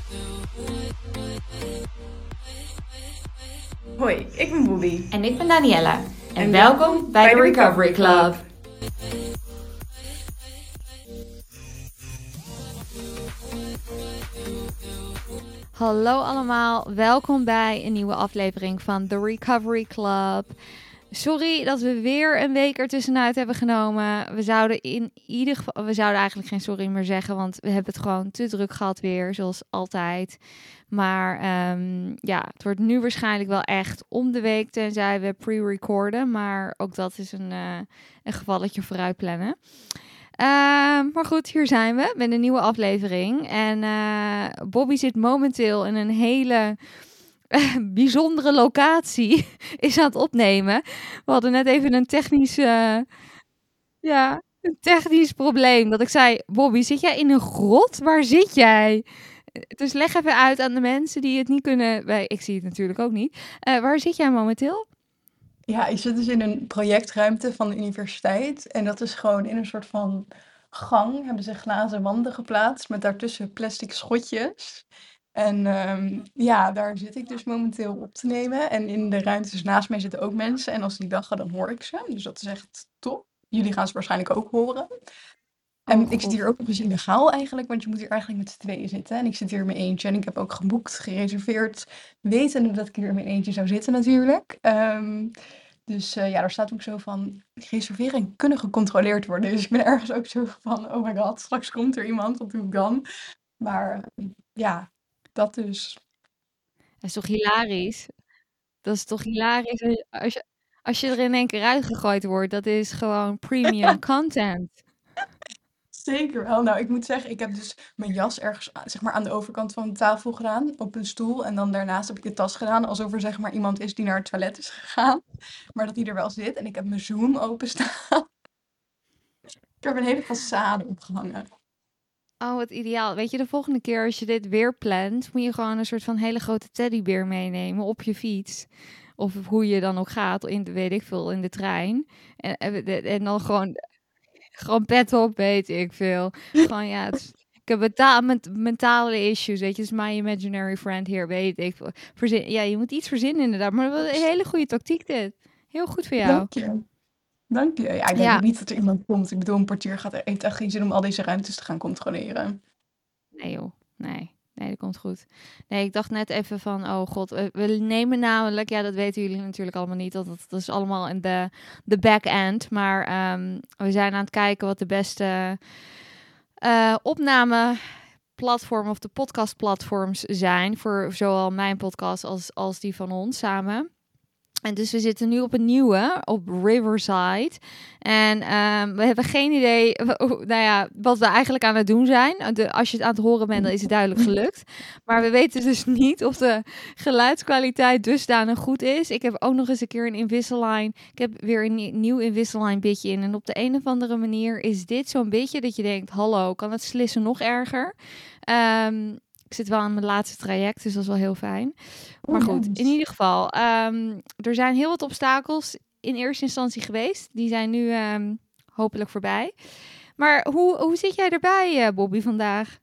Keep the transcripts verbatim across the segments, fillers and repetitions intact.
Hoi, ik ben Bobby. En ik ben Daniella. En, En welkom welkom bij bij de de Recovery Club. Hallo allemaal, welkom bij een nieuwe aflevering van The Recovery Club. Sorry dat we weer een week ertussenuit hebben genomen. We zouden in ieder geval, we zouden eigenlijk geen sorry meer zeggen, want we hebben het gewoon te druk gehad weer, zoals altijd. Maar um, ja, het wordt nu waarschijnlijk wel echt om de week, tenzij we pre-recorden. Maar ook dat is een, uh, een gevalletje vooruit plannen. Uh, maar goed, hier zijn we met een nieuwe aflevering. En uh, Bobby zit momenteel in een hele uh, bijzondere locatie. Is aan het opnemen. We hadden net even een technisch, uh, ja, een technisch probleem. Dat ik zei, Bobby, zit jij in een grot? Waar zit jij? Dus leg even uit aan de mensen die het niet kunnen. Wij, ik zie het natuurlijk ook niet. Uh, waar zit jij momenteel? Ja, ik zit dus in een projectruimte van de universiteit. En dat is gewoon in een soort van gang. Hebben ze glazen wanden geplaatst met daartussen plastic schotjes. En um, ja, daar zit ik dus momenteel op te nemen. En in de ruimtes naast mij zitten ook mensen. En als die lachen, dan hoor ik ze. Dus dat is echt top. Jullie gaan ze waarschijnlijk ook horen. En Oh, ik zit God. hier ook nog eens illegaal eigenlijk, want je moet hier eigenlijk met z'n tweeën zitten. En ik zit hier in mijn eentje en ik heb ook geboekt, gereserveerd, wetende dat ik hier in mijn eentje zou zitten natuurlijk. Um, dus uh, ja, daar staat ook zo van, reserveringen kunnen gecontroleerd worden. Dus ik ben ergens ook zo van, oh my god, straks komt er iemand, wat doe ik dan? Maar uh, ja, dat dus. Dat is toch hilarisch? Dat is toch hilarisch als je, als je er in één keer uitgegooid wordt. Dat is gewoon premium content. Zeker wel. Nou, ik moet zeggen, ik heb dus mijn jas ergens zeg maar, aan de overkant van de tafel gedaan, op een stoel. En dan daarnaast heb ik de tas gedaan, alsof er zeg maar, iemand is die naar het toilet is gegaan. Maar dat die er wel zit. En ik heb mijn Zoom openstaan. Ik heb een hele façade opgehangen. Oh, wat ideaal. Weet je, de volgende keer als je dit weer plant, moet je gewoon een soort van hele grote teddybeer meenemen op je fiets. Of hoe je dan ook gaat, in de, weet ik veel, in de trein. En, en, en dan gewoon, gewoon pet op, weet ik veel. Gewoon, ja, het is, ik heb menta- ment- mentale issues, weet je. Het is my imaginary friend hier, weet ik veel. Verzin, ja, je moet iets verzinnen inderdaad. Maar wat een hele goede tactiek dit. Heel goed voor jou. Dank je. Dank je. Ja, ik denk ook Ja, niet dat er iemand komt. Ik bedoel, een portier gaat er, heeft echt geen zin om al deze ruimtes te gaan controleren. nee joh, nee. Nee, dat komt goed. Nee, ik dacht net even van, oh god, we, we nemen namelijk, ja, dat weten jullie natuurlijk allemaal niet, dat, dat, dat is allemaal in de, de back-end. Maar um, we zijn aan het kijken wat de beste uh, opnameplatform of de podcastplatforms zijn voor zowel mijn podcast als, als die van ons samen. En dus we zitten nu op een nieuwe, op Riverside. En um, we hebben geen idee nou ja, wat we eigenlijk aan het doen zijn. De, als je het aan het horen bent, dan is het duidelijk gelukt. Maar we weten dus niet of de geluidskwaliteit dusdanig goed is. Ik heb ook nog eens een keer een Invisalign. Ik heb weer een nieuw Invisalign bitje in. En op de een of andere manier is dit zo'n beetje dat je denkt, hallo, kan het slissen nog erger? Um, Ik zit wel aan mijn laatste traject, dus dat is wel heel fijn. Maar goed, in ieder geval, um, er zijn heel wat obstakels in eerste instantie geweest. Die zijn nu um, hopelijk voorbij. Maar hoe, hoe zit jij erbij, uh, Bobby, vandaag?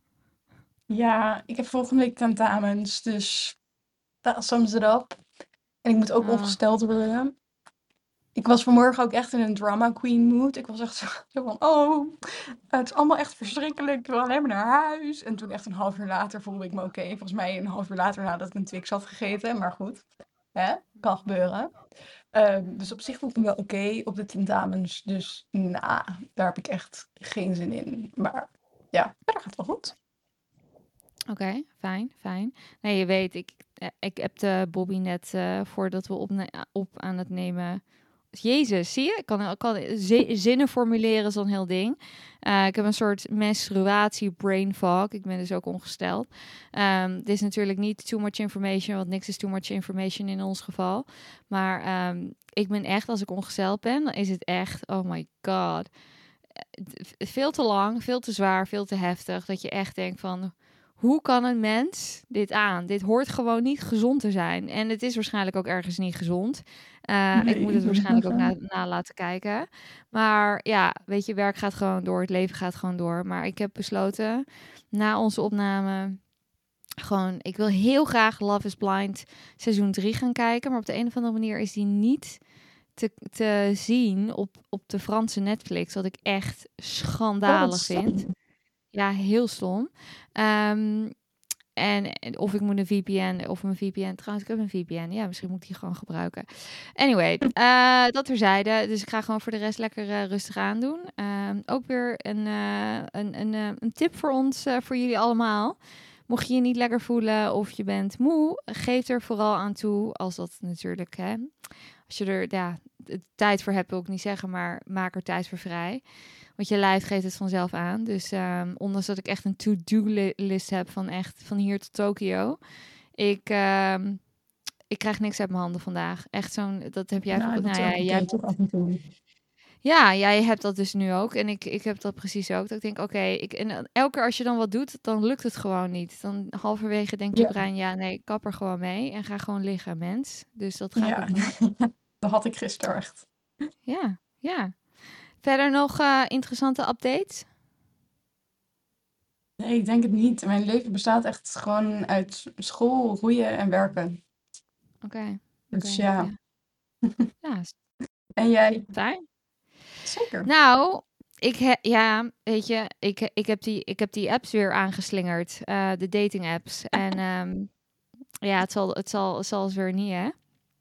Ja, ik heb volgende week tentamens, dus that sums it up. En ik moet ook Oh. opgesteld worden. Ik was vanmorgen ook echt in een drama queen mood. Ik was echt zo, zo van, oh, het is allemaal echt verschrikkelijk. Ik wil alleen maar naar huis. En toen echt een half uur later voelde ik me oké. Okay. Volgens mij een half uur later nadat ik een Twix had gegeten. Maar goed, hè? Kan gebeuren. Uh, dus op zich voel ik me wel oké okay op de tentamens. Dus nou, daar heb ik echt geen zin in. Maar ja, verder gaat het wel goed. Oké, okay, fijn, fijn. Nee, je weet, ik, ik heb de Bobby net uh, voordat we op, op aan het nemen... Jezus, zie je? Ik kan, ik kan zinnen formuleren is al een heel ding. Uh, ik heb een soort menstruatie brain fog. Ik ben dus ook ongesteld. Um, dit is natuurlijk niet too much information, want niks is too much information in ons geval. Maar um, ik ben echt, als ik ongesteld ben, dan is het echt, oh my god. Veel te lang, veel te zwaar, veel te heftig. Dat je echt denkt van, hoe kan een mens dit aan? Dit hoort gewoon niet gezond te zijn. En het is waarschijnlijk ook ergens niet gezond. Uh, nee, ik moet het waarschijnlijk ook na, na laten kijken. Maar ja, weet je, werk gaat gewoon door. Het leven gaat gewoon door. Maar ik heb besloten, na onze opname, gewoon, ik wil heel graag Love is Blind seizoen drie gaan kijken. Maar op de een of andere manier is die niet te, te zien op, op de Franse Netflix. Wat ik echt schandalig vind. Ja, heel stom. Um, en, en of ik moet een V P N, of mijn V P N, trouwens, ik heb een V P N. Ja, misschien moet ik die gewoon gebruiken. Anyway, uh, dat terzijde. Dus ik ga gewoon voor de rest lekker uh, rustig aandoen. Uh, ook weer een, uh, een, een, uh, een tip voor ons, uh, voor jullie allemaal. Mocht je je niet lekker voelen of je bent moe, geef er vooral aan toe, als dat natuurlijk, hè. Als je er ja, tijd voor hebt, wil ik niet zeggen, maar maak er tijd voor vrij. Want je lijf geeft het vanzelf aan. Dus um, ondanks dat ik echt een to-do-list heb van echt van hier tot Tokio. Ik, um, ik krijg niks uit mijn handen vandaag. Echt zo'n, dat heb jij... Nou, van, dat nou ja, jij toch af en toe. Ja, jij hebt dat dus nu ook. En ik, ik heb dat precies ook. Dat ik denk, oké, okay, ik en elke keer als je dan wat doet, dan lukt het gewoon niet. Dan halverwege denkt je Ja. brein, ja, nee, kap er gewoon mee. En ga gewoon liggen, mens. Dus dat ga Ja. ik ook doen. Dat had ik gisteren echt. Ja, ja. Verder nog uh, interessante updates? Nee, ik denk het niet. Mijn leven bestaat echt gewoon uit school, roeien en werken. Oké. Okay, Dus okay, ja. Ja. ja. En jij? Fijn. Zeker. Nou, ik he, ja, weet je, ik, ik, heb die, ik heb die apps weer aangeslingerd. Uh, de dating apps. En um, ja, het zal, het zal, het zal weer niet, hè?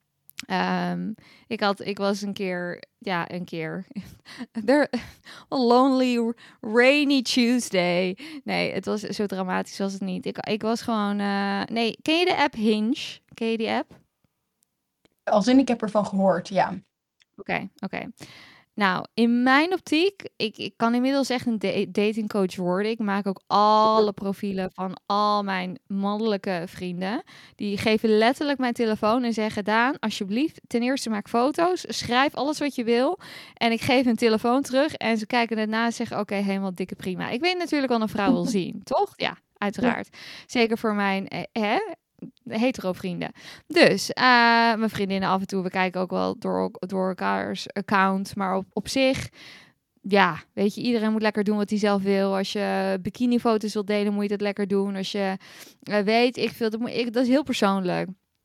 Um, ik, had, ik was een keer, ja, een keer. There, a lonely, rainy Tuesday. Nee, het was zo dramatisch was het niet. Ik, ik was gewoon, uh, nee, ken je de app Hinge? Ken je die app? Als in, ik heb ervan gehoord, ja. Oké, okay, oké. Okay. Nou, in mijn optiek, ik, ik kan inmiddels echt een da- datingcoach worden. Ik maak ook alle profielen van al mijn mannelijke vrienden. Die geven letterlijk mijn telefoon en zeggen, Daan, alsjeblieft, ten eerste maak foto's, schrijf alles wat je wil. En ik geef hun telefoon terug en ze kijken daarna en zeggen, oké, okay, helemaal dikke prima. Ik weet natuurlijk wat een vrouw wil zien, toch? Ja, uiteraard. Ja. Zeker voor mijn... Eh, hè? hetero vrienden. Dus uh, mijn vriendinnen af en toe, we kijken ook wel door, door elkaars account, maar op, op zich, ja, weet je, iedereen moet lekker doen wat hij zelf wil. Als je bikinifoto's wilt delen, moet je dat lekker doen. Als je uh, weet, ik vind dat, ik, dat is heel persoonlijk.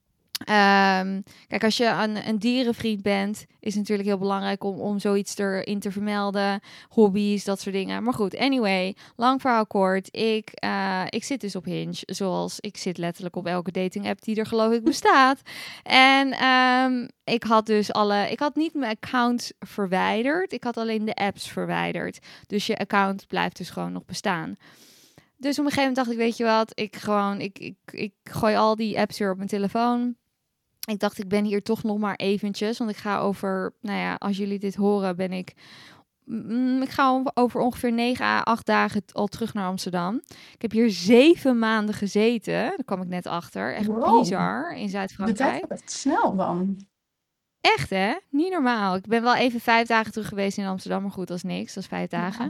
Um, kijk, als je een, een dierenvriend bent, is het natuurlijk heel belangrijk om, om zoiets erin te vermelden. Hobby's, dat soort dingen. Maar goed, anyway, lang verhaal kort. Ik, uh, ik zit dus op Hinge, zoals ik zit letterlijk op elke dating app die er geloof ik bestaat. En um, ik had dus alle, ik had niet mijn accounts verwijderd. Ik had alleen de apps verwijderd. Dus je account blijft dus gewoon nog bestaan. Dus op een gegeven moment dacht ik, weet je wat, ik gewoon, ik, ik, ik gooi al die apps weer op mijn telefoon. Ik dacht, ik ben hier toch nog maar eventjes, want ik ga over, nou ja, als jullie dit horen, ben ik, mm, ik ga over ongeveer negen à acht dagen al terug naar Amsterdam. Ik heb hier zeven maanden gezeten, daar kwam ik net achter. Echt wow. Bizar, in Zuid-Frankrijk. De tijd gaat echt snel dan. Echt hè? Niet normaal. Ik ben wel even vijf dagen terug geweest in Amsterdam, maar goed, dat is niks, dat is vijf dagen.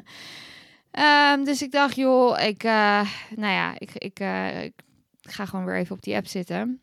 Ja. Um, dus ik dacht, joh, ik, uh, nou ja, ik, ik, uh, ik ga gewoon weer even op die app zitten.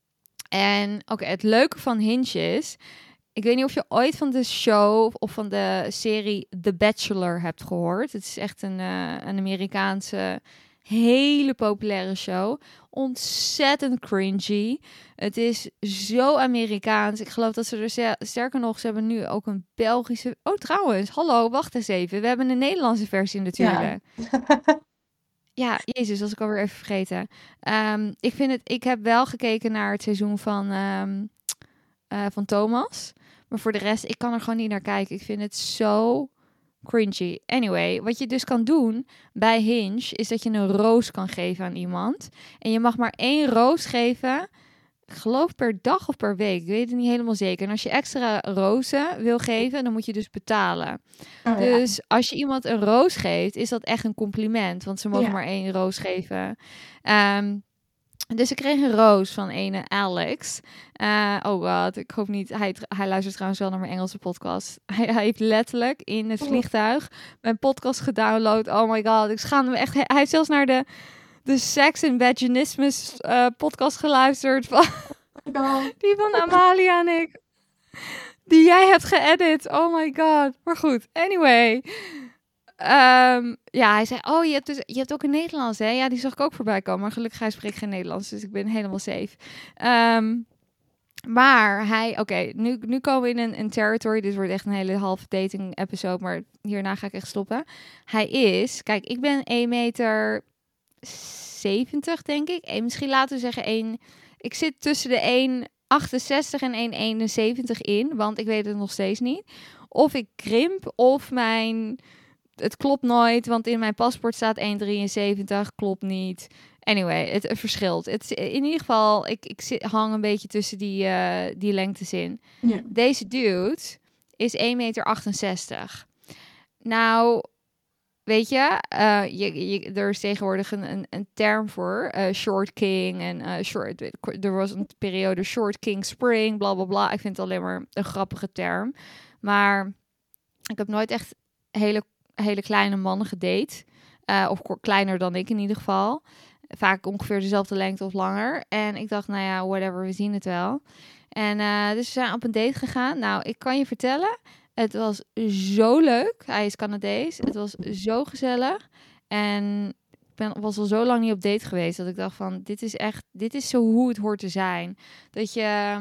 En oké, okay, het leuke van Hinge is, ik weet niet of je ooit van de show of van de serie The Bachelor hebt gehoord. Het is echt een, uh, een Amerikaanse, hele populaire show. Ontzettend cringy. Het is zo Amerikaans. Ik geloof dat ze er, ze- sterker nog, ze hebben nu ook een Belgische... Oh, trouwens, hallo, wacht eens even. We hebben een Nederlandse versie natuurlijk. Ja. Ja, jezus, was ik alweer even vergeten. Um, ik vind het, ik heb wel gekeken naar het seizoen van, um, uh, van Thomas. Maar voor de rest, ik kan er gewoon niet naar kijken. Ik vind het zo cringy. Anyway, wat je dus kan doen bij Hinge, is dat je een roos kan geven aan iemand. En je mag maar één roos geven, ik geloof per dag of per week. Ik weet het niet helemaal zeker. En als je extra rozen wil geven, dan moet je dus betalen. Oh, dus ja. Als je iemand een roos geeft, is dat echt een compliment. Want ze mogen ja. maar één roos geven. Um, dus ik kreeg een roos van ene Alex. Uh, oh god, ik hoop niet. Hij, hij luistert trouwens wel naar mijn Engelse podcast. Hij, hij heeft letterlijk in het vliegtuig mijn podcast gedownload. Oh my god, ik schaam me echt. Hij heeft zelfs naar de... de Sex and Vaginismus uh, podcast geluisterd van oh die van Amalia en ik. Die jij hebt geëdit. Oh my god. Maar goed, anyway. Ehm, ja, hij zei, oh, je hebt, dus, je hebt ook een Nederlands, hè? Ja, die zag ik ook voorbij komen. Maar gelukkig, hij spreekt geen Nederlands, dus ik ben helemaal safe. Ehm, maar hij, oké, okay, nu, nu komen we in een, een territory. Dit wordt echt een hele half dating episode, maar hierna ga ik echt stoppen. Hij is, kijk, ik ben één meter zeventig, denk ik. En misschien laten we zeggen één. Ik zit tussen de één achtenzestig en één eenenzeventig in, want ik weet het nog steeds niet. Of ik krimp, of mijn... Het klopt nooit, want in mijn paspoort staat één drieënzeventig, klopt niet. Anyway, het, het verschilt. Het, in ieder geval, ik, ik zit, hang een beetje tussen die, uh, die lengtes in. Ja. Deze dude is één meter achtenzestig. Nou, weet je, uh, je, je, er is tegenwoordig een, een, een term voor, uh, short king en uh, short. Er was een periode short king spring, bla bla bla. Ik vind het alleen maar een grappige term. Maar ik heb nooit echt hele, hele kleine mannen gedate. Uh, of kleiner dan ik in ieder geval. Vaak ongeveer dezelfde lengte of langer. En ik dacht, nou ja, whatever, we zien het wel. En uh, dus we zijn op een date gegaan. Nou, ik kan je vertellen, het was zo leuk. Hij is Canadees. Het was zo gezellig. En ik ben, was al zo lang niet op date geweest, dat ik dacht van, dit is echt, dit is zo hoe het hoort te zijn. Dat je...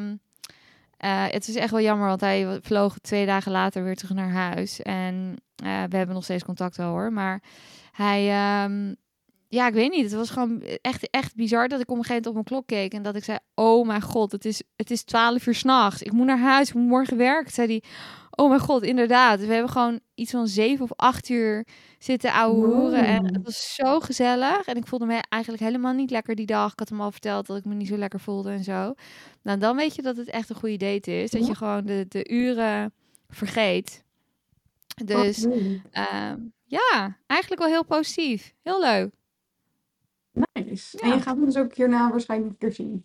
Uh, het is echt wel jammer, want hij vloog twee dagen later weer terug naar huis. En uh, we hebben nog steeds contact wel, hoor. Maar hij... Um, ja, ik weet niet. Het was gewoon echt, echt bizar dat ik op een gegeven moment op mijn klok keek. En dat ik zei, oh mijn god, het is, het is twaalf uur 's nachts. Ik moet naar huis, ik moet morgen werken. Zei hij, oh mijn god, inderdaad. We hebben gewoon iets van zeven of acht uur zitten ouwehoeren. En het was zo gezellig. En ik voelde me eigenlijk helemaal niet lekker die dag. Ik had hem al verteld dat ik me niet zo lekker voelde en zo. Nou, dan weet je dat het echt een goede date is. Dat je gewoon de, de uren vergeet. Dus uh, ja, eigenlijk wel heel positief. Heel leuk. Nice. Ja. En je gaat hem dus ook hierna waarschijnlijk een keer zien.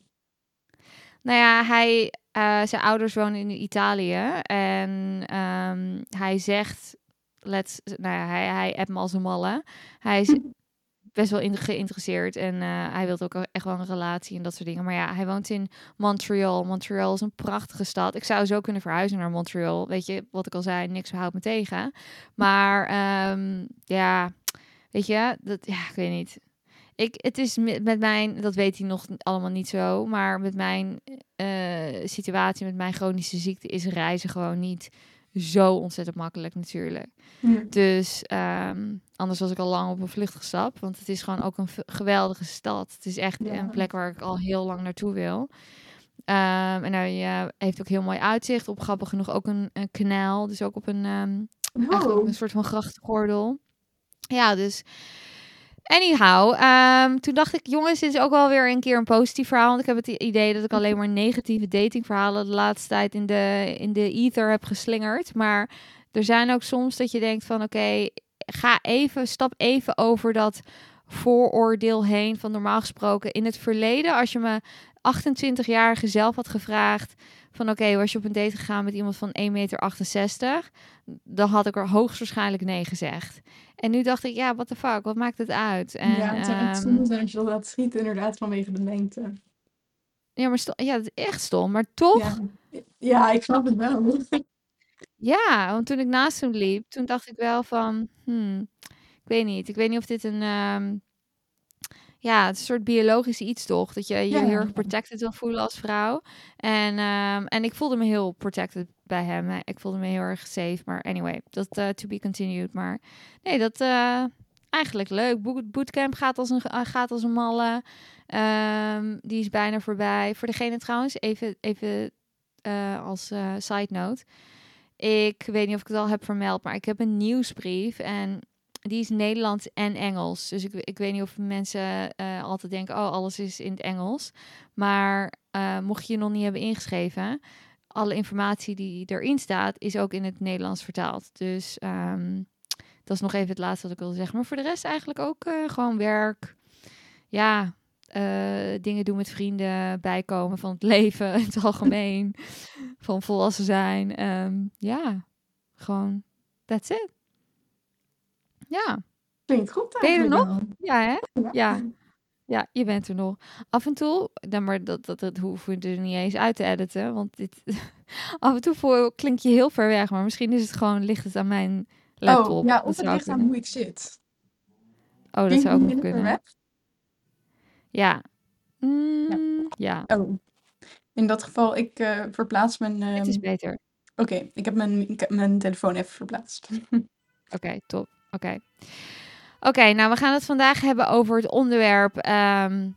Nou ja, hij, uh, zijn ouders wonen in Italië. En um, hij zegt, let's, nou ja, hij, hij appt me als een malle. Hij is best wel in, geïnteresseerd. En uh, hij wil ook echt wel een relatie en dat soort dingen. Maar ja, hij woont in Montreal. Montreal is een prachtige stad. Ik zou zo kunnen verhuizen naar Montreal. Weet je, wat ik al zei, niks houdt me tegen. Maar um, ja, weet je, dat, ja, ik weet niet. Ik, het is met, met mijn, dat weet hij nog allemaal niet zo, maar met mijn uh, situatie, met mijn chronische ziekte, is reizen gewoon niet zo ontzettend makkelijk natuurlijk. Ja. Dus um, anders was ik al lang op een vlucht gestapt, want het is gewoon ook een v- geweldige stad. Het is echt ja. een plek waar ik al heel lang naartoe wil. Um, en hij uh, heeft ook heel mooi uitzicht, op grappig genoeg ook een, een kanaal, dus ook op een, um, oh. eigenlijk op een soort van grachtgordel. Ja, dus... Anyhow, um, toen dacht ik, jongens, dit is ook wel weer een keer een positief verhaal. Want ik heb het idee dat ik alleen maar negatieve datingverhalen de laatste tijd in de, in de ether heb geslingerd. Maar er zijn ook soms dat je denkt van, oké, okay, ga even, stap even over dat vooroordeel heen van normaal gesproken. In het verleden, als je me achtentwintigjarige zelf had gevraagd van, oké, okay, was je op een date gegaan met iemand van één meter achtenzestig, dan had ik er hoogstwaarschijnlijk nee gezegd. En nu dacht ik, ja, what the fuck, wat maakt het uit? En, ja, het zou echt stom zijn als je dat laat schieten, inderdaad, vanwege de lengte. Ja, maar stom, ja, het is echt stom, maar toch... Ja, ja ik snap het wel. Ja, want toen ik naast hem liep, toen dacht ik wel van, hmm, ik weet niet. Ik weet niet of dit een, um, ja, het is een soort biologisch iets toch? Dat je je ja. heel erg protected wil voelen als vrouw. En, um, en ik voelde me heel protected bij hem. Hè. Ik voelde me heel erg safe. Maar anyway, dat uh, to be continued. Maar nee, dat uh, eigenlijk leuk. Boot, bootcamp gaat als een, uh, gaat als een malle. Um, die is bijna voorbij. Voor degene trouwens, even, even uh, als uh, side note. Ik weet niet of ik het al heb vermeld, maar ik heb een nieuwsbrief en die is Nederlands en Engels. Dus ik, ik weet niet of mensen uh, altijd denken, oh, alles is in het Engels. Maar uh, mocht je je nog niet hebben ingeschreven, alle informatie die erin staat, is ook in het Nederlands vertaald. Dus um, dat is nog even het laatste wat ik wil zeggen. Maar voor de rest eigenlijk ook uh, gewoon werk. Ja, uh, dingen doen met vrienden, bijkomen van het leven in het algemeen. Van volwassen zijn. Um, ja, gewoon, that's it. Ja. Klinkt goed ben je er nog? Dan. Ja, hè? Ja. ja. Ja, je bent er nog. Af en toe, dan maar dat, dat, dat hoeven we er niet eens uit te editen. Want dit, af en toe voor, klink je heel ver weg. Maar misschien is het gewoon, ligt het aan mijn Oh, laptop. ja, Dat of het zou ligt aan kunnen. hoe ik zit. Oh, dat Vind je zou ook die nog minder kunnen. weg? Ja. Ja. Mm, ja, Oh, in dat geval, ik eh, verplaats mijn... dit is ehm, beter. Oké, ik heb mijn, ik heb mijn telefoon even verplaatst. Oké, top. Oké. Oké, nou we gaan het vandaag hebben over het onderwerp ehm,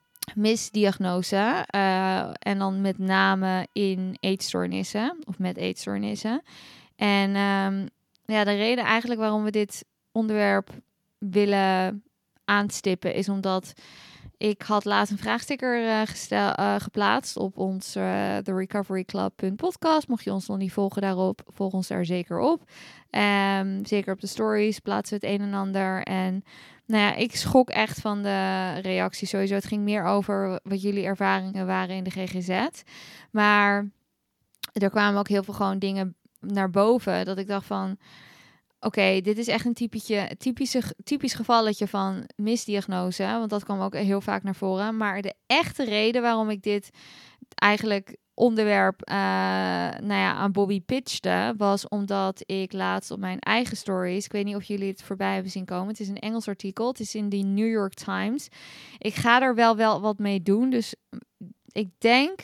misdiagnose. eh, en dan met name in eetstoornissen of met eetstoornissen. En ehm, ja, de reden eigenlijk waarom we dit onderwerp willen aanstippen is omdat ik had laatst een vraagsticker eh, gestel, eh, geplaatst op ons eh the recovery club punt podcast. Mocht je ons nog niet volgen daarop, volg ons daar zeker op. Ehm, zeker op de stories plaatsen we het een en ander. En nou ja, ik schrok echt van de reactie sowieso. Het ging meer over wat jullie ervaringen waren in de G G Z. Maar er kwamen ook heel veel gewoon dingen naar boven. Dat ik dacht van, oké, dit is echt een typetje, typische, typisch gevalletje van misdiagnose. Want dat kwam ook heel vaak naar voren. Maar de echte reden waarom ik dit eigenlijk onderwerp uh, nou ja, aan Bobby pitchte, was omdat ik laatst op mijn eigen stories, ik weet niet of jullie het voorbij hebben zien komen, het is een Engels artikel, het is in de New York Times. Ik ga er wel, wel wat mee doen, dus ik denk...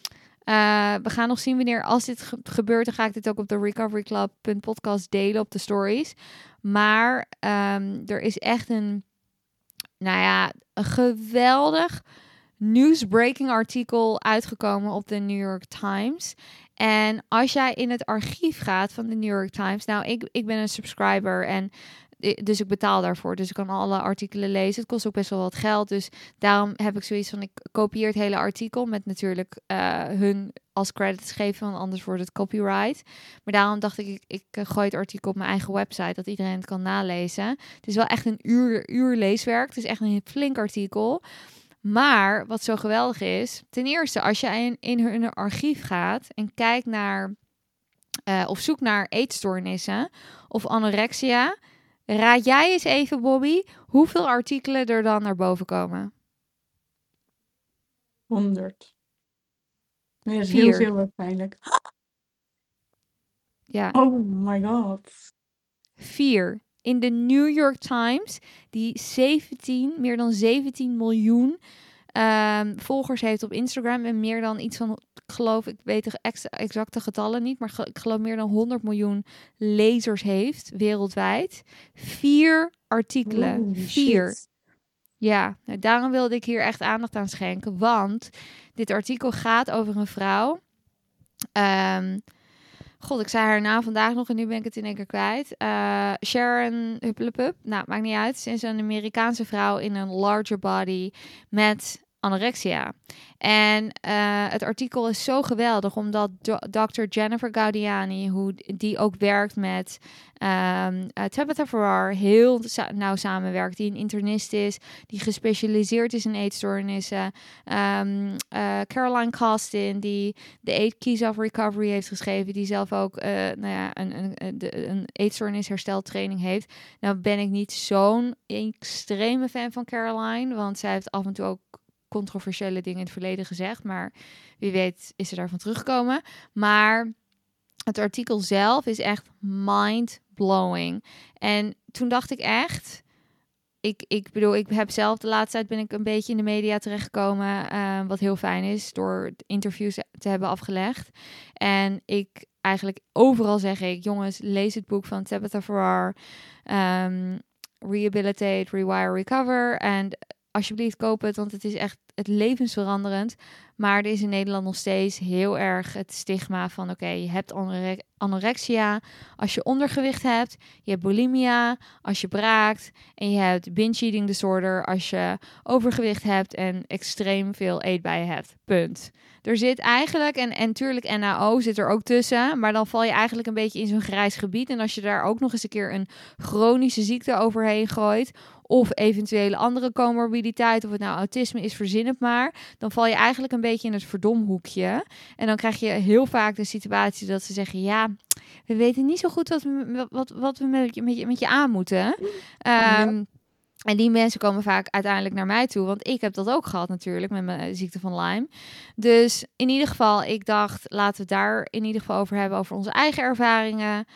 Uh, we gaan nog zien wanneer, als dit ge- gebeurt, dan ga ik dit ook op de recovery club punt podcast delen op de stories. Maar um, er is echt een, nou ja, een geweldig newsbreaking artikel uitgekomen op de New York Times. En als jij in het archief gaat van de New York Times, nou, ik, ik ben een subscriber en dus ik betaal daarvoor. Dus ik kan alle artikelen lezen. Het kost ook best wel wat geld. Dus daarom heb ik zoiets van, ik kopieer het hele artikel met natuurlijk uh, hun als credits geven, want anders wordt het copyright. Maar daarom dacht ik, ik, ik gooi het artikel op mijn eigen website, dat iedereen het kan nalezen. Het is wel echt een uur, uur leeswerk. Het is echt een flink artikel. Maar wat zo geweldig is, ten eerste, als je in, in hun archief gaat en kijkt naar, uh, of zoekt naar eetstoornissen of anorexia, raad jij eens even, Bobby, hoeveel artikelen er dan naar boven komen? honderd. Dat is Vier. heel veel waarschijnlijk. Ja. Oh my god. Vier. In de New York Times, die zeventien, meer dan zeventien miljoen um, volgers heeft op Instagram en meer dan iets van, ik geloof, ik weet de ex- exacte getallen niet, maar ik geloof meer dan honderd miljoen lezers heeft wereldwijd. Vier artikelen. Oh, Vier. shit. Ja, nou, daarom wilde ik hier echt aandacht aan schenken, want dit artikel gaat over een vrouw. Um, God, ik zei haar naam vandaag nog en nu ben ik het in één keer kwijt. Uh, Sharon Huppelepup. Nou, maakt niet uit. Ze is een Amerikaanse vrouw in een larger body met anorexia. En uh, het artikel is zo geweldig, omdat do- dokter Jennifer Gaudiani, hoe die ook werkt met um, uh, Tabitha Farrar, heel sa- nauw samenwerkt, die een internist is, die gespecialiseerd is in eetstoornissen. Um, uh, Caroline Costin, die de Eight Keys of Recovery heeft geschreven, die zelf ook uh, nou ja, een, een, een, een eetstoornishersteltraining heeft. Nou ben ik niet zo'n extreme fan van Caroline, want zij heeft af en toe ook controversiële dingen in het verleden gezegd, maar wie weet is ze daarvan teruggekomen. Maar het artikel zelf is echt mind-blowing. En toen dacht ik echt, ik, ik bedoel, ik heb zelf de laatste tijd ben ik een beetje in de media terechtgekomen, uh, wat heel fijn is, door interviews te hebben afgelegd. En ik eigenlijk overal zeg ik, jongens, lees het boek van Tabitha Farrar, um, Rehabilitate, Rewire, Recover. En alsjeblieft koop het, want het is echt het levensveranderend. Maar er is in Nederland nog steeds heel erg het stigma van, oké, okay, je hebt anore- anorexia als je ondergewicht hebt, je hebt bulimia als je braakt en je hebt binge eating disorder als je overgewicht hebt en extreem veel eetbuien hebt. Punt. Er zit eigenlijk, en, en tuurlijk N A O zit er ook tussen, maar dan val je eigenlijk een beetje in zo'n grijs gebied. En als je daar ook nog eens een keer een chronische ziekte overheen gooit, of eventuele andere comorbiditeit, of het nou autisme is, verzin het maar, dan val je eigenlijk een beetje in het verdomhoekje. En dan krijg je heel vaak de situatie dat ze zeggen, ja, we weten niet zo goed wat we, wat, wat we met, je, met, je, met je aan moeten. Um, ja. En die mensen komen vaak uiteindelijk naar mij toe, want ik heb dat ook gehad natuurlijk met mijn ziekte van Lyme. Dus in ieder geval, ik dacht, laten we het daar in ieder geval over hebben, over onze eigen ervaringen.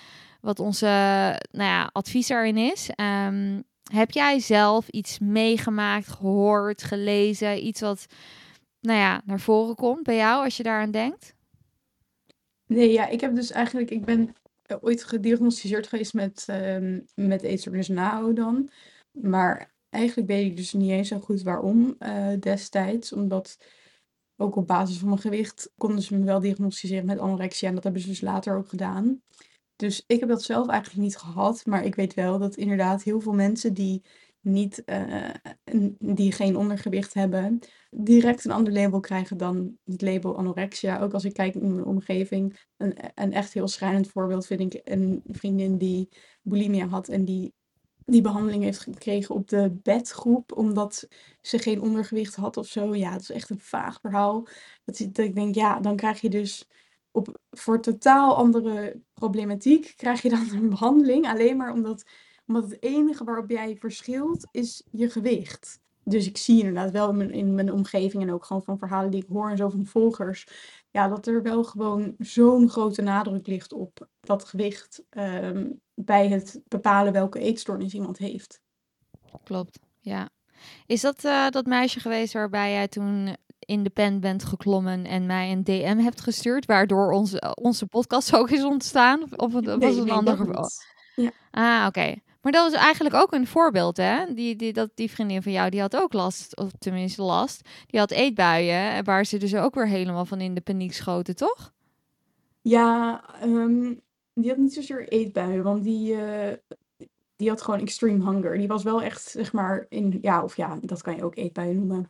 wat onze nou ja, advies daarin is. Um, heb jij zelf iets meegemaakt, gehoord, gelezen? Iets wat nou ja, naar voren komt bij jou als je daaraan denkt? Nee, ja, ik heb dus eigenlijk, ik ben eh, ooit gediagnosticeerd geweest met, ehm met eetstoornis N A O dan. Maar eigenlijk weet ik dus niet eens zo goed waarom eh, destijds. Omdat ook op basis van mijn gewicht konden ze me wel diagnosticeren met anorexia. En dat hebben ze dus later ook gedaan. Dus ik heb dat zelf eigenlijk niet gehad. Maar ik weet wel dat inderdaad heel veel mensen die niet, eh, een- die geen ondergewicht hebben, direct een ander label krijgen dan het label anorexia. Ook als ik kijk in mijn omgeving, een, een echt heel schrijnend voorbeeld vind ik een vriendin die bulimia had en die die behandeling heeft gekregen op de bedgroep, omdat ze geen ondergewicht had of zo. Ja, het is echt een vaag verhaal. Dat, is- dat ik denk, ja, dan krijg je dus op, voor totaal andere problematiek, krijg je dan een behandeling. Alleen maar omdat, omdat het enige waarop jij verschilt, is je gewicht. Dus ik zie inderdaad wel in mijn, in mijn omgeving en ook gewoon van verhalen die ik hoor en zo van volgers, ja, dat er wel gewoon zo'n grote nadruk ligt op dat gewicht. ehm, bij het bepalen welke eetstoornis iemand heeft. Klopt, ja. Is dat uh, dat meisje geweest waarbij jij toen in de pen bent geklommen en mij een D M hebt gestuurd, waardoor onze, onze podcast ook is ontstaan? Of het, was Nee, het een nee, ander dat geval? niet. Ja. Ah, oké. Okay. Maar dat was eigenlijk ook een voorbeeld, hè? Die, die, dat, die vriendin van jou, die had ook last, of tenminste last. Die had eetbuien, waar ze dus ook weer helemaal van in de paniek schoten, toch? Ja, um, die had niet zozeer eetbuien, want die, uh, die had gewoon extreme hunger. Die was wel echt, zeg maar, in, ja, of ja, dat kan je ook eetbuien noemen.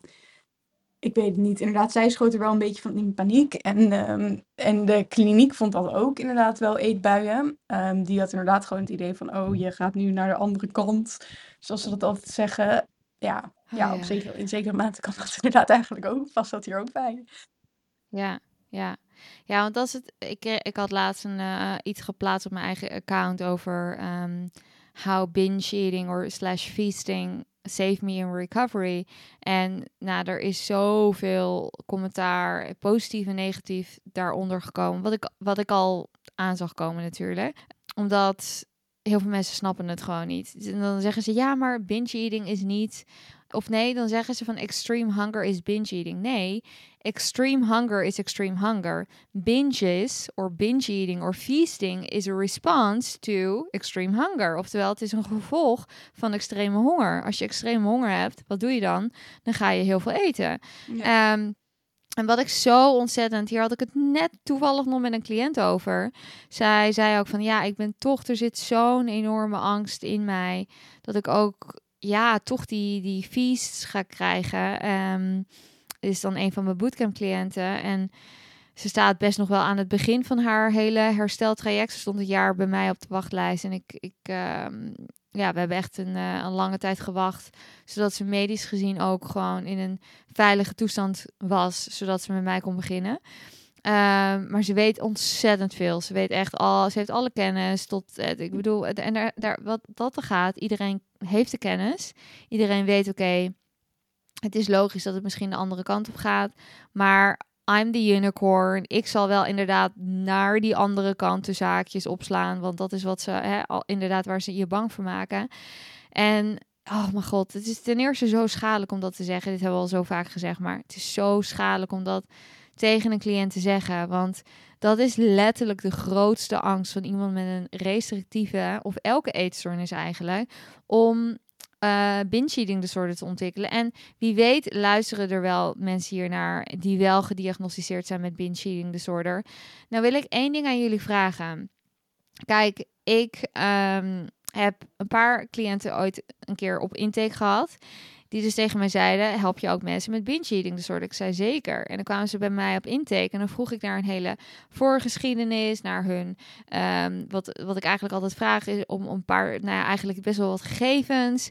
Ik weet het niet. Inderdaad, zij schoot er wel een beetje van in paniek. En, um, en de kliniek vond dat ook inderdaad wel eetbuien. Um, die had inderdaad gewoon het idee van, oh, je gaat nu naar de andere kant. Zoals ze dat altijd zeggen. Ja, Oh, ja, op ja. zekere, in zekere mate kan dat inderdaad eigenlijk ook. Past dat hier ook bij. Ja, ja. Ja, want dat is het. Ik, ik had laatst een, uh, iets geplaatst op mijn eigen account over um, how binge eating or slash feasting saved me in recovery. En nou, er is zoveel commentaar, positief en negatief, daaronder gekomen. Wat ik, wat ik al aan zag komen natuurlijk. Omdat heel veel mensen snappen het gewoon niet. En dan zeggen ze, ja, maar binge eating is niet... Of nee, dan zeggen ze van extreme hunger is binge eating. Nee, extreme hunger is extreme hunger. Binges or binge eating or feasting is a response to extreme hunger. Oftewel, het is een gevolg van extreme honger. Als je extreme honger hebt, wat doe je dan? Dan ga je heel veel eten. Ja. Um, en wat ik zo ontzettend... Hier had ik het net toevallig nog met een cliënt over. Zij zei ook van, ja, ik ben toch... Er zit zo'n enorme angst in mij, dat ik ook... ja, toch die, die feasts ga krijgen. Um, is dan een van mijn bootcamp cliënten. En ze staat best nog wel aan het begin van haar hele hersteltraject. Ze stond een jaar bij mij op de wachtlijst. En ik, ik um, ja, we hebben echt een, uh, een lange tijd gewacht. Zodat ze medisch gezien ook gewoon in een veilige toestand was. Zodat ze met mij kon beginnen. Um, maar ze weet ontzettend veel. Ze weet echt al, ze heeft alle kennis tot, uh, ik bedoel, en daar, daar, wat dat er gaat, iedereen heeft de kennis. Iedereen weet, oké, okay, het is logisch dat het misschien de andere kant op gaat, maar I'm the unicorn. Ik zal wel inderdaad naar die andere kant de zaakjes opslaan, want dat is wat ze, hè, al, inderdaad, waar ze je bang voor maken. En oh mijn god, het is ten eerste zo schadelijk om dat te zeggen. Dit hebben we al zo vaak gezegd, maar het is zo schadelijk om dat tegen een cliënt te zeggen. Want dat is letterlijk de grootste angst van iemand met een restrictieve, of elke eetstoornis eigenlijk, om uh, binge-eating disorder te ontwikkelen. En wie weet luisteren er wel mensen hiernaar die wel gediagnosticeerd zijn met binge-eating disorder. Nou wil ik één ding aan jullie vragen. Kijk, ik um, heb een paar cliënten ooit een keer op intake gehad, die dus tegen mij zeiden, help je ook mensen met binge-eating disorder? Ik zei zeker. En dan kwamen ze bij mij op intake en dan vroeg ik naar een hele voorgeschiedenis, naar hun, um, wat, wat ik eigenlijk altijd vraag is om, om een paar, nou ja, eigenlijk best wel wat gegevens,